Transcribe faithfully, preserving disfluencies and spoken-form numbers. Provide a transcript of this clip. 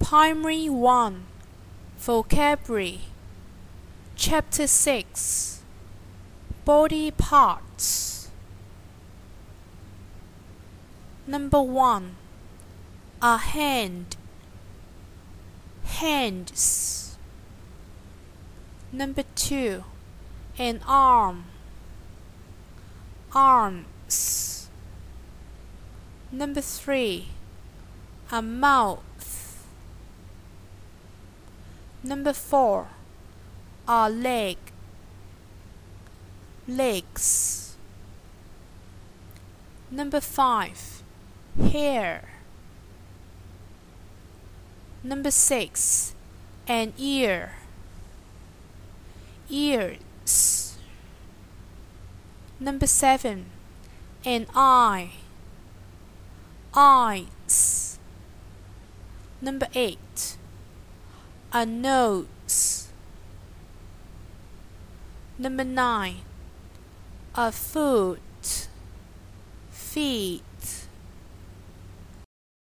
Primary one Vocabulary Chapter six Body Parts. Number one A hand, hands. Number two An arm, arms. Number three A mouth. Number four A leg, legs. Number five Hair. Number six An ear, ears. Number seven An eye, eyes. Number eight A nose. Number nine A foot, feet.